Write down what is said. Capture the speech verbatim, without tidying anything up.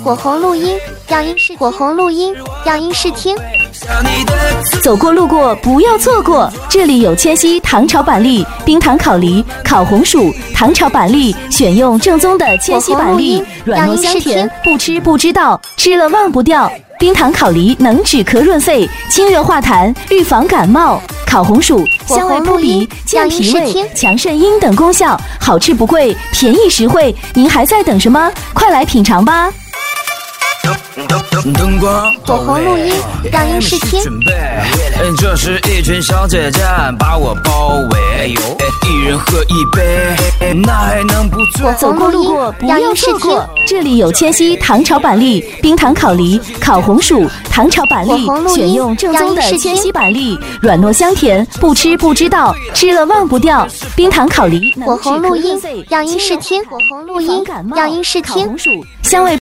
火红录音，让音试火红录音，让音试听。 走过路过不要错过，这里有千禧糖炒板栗、冰糖烤梨、烤红薯、糖炒板栗，选用正宗的千禧板栗，软糯香甜，不吃不知道，吃了忘不掉。冰糖烤梨能止咳润肺，清热化痰，预防感冒。烤红薯香味扑鼻，健脾胃，强肾阴等功效，好吃不贵，便宜实惠。您还在等什么？快来品尝吧！ 火红录音，让音试听。 这是一群小姐姐把我包围，一人喝一杯，那还能不醉？ 走过路过不要错过，这里有千禧糖炒板栗、冰糖烤梨、烤红薯、糖炒板栗，选用正宗的千禧板栗，软糯香甜，不吃不知道，吃了忘不掉。冰糖烤梨火红录音，让音试听。火红录音，让音试听。 烤红薯香味。